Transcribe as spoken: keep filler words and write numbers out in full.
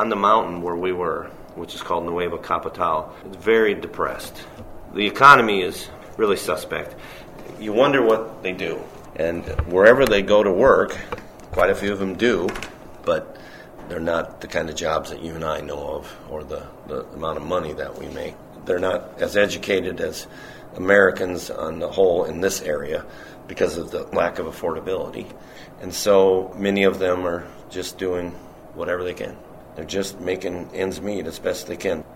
on the mountain where we were, which is called Nueva Capital, it's very depressed. The economy is really suspect. You wonder what they do. And wherever they go to work, quite a few of them do, but they're not the kind of jobs that you and I know of, or the, the amount of money that we make. They're not as educated as Americans on the whole in this area because of the lack of affordability. And so many of them are just doing whatever they can. They're just making ends meet as best they can.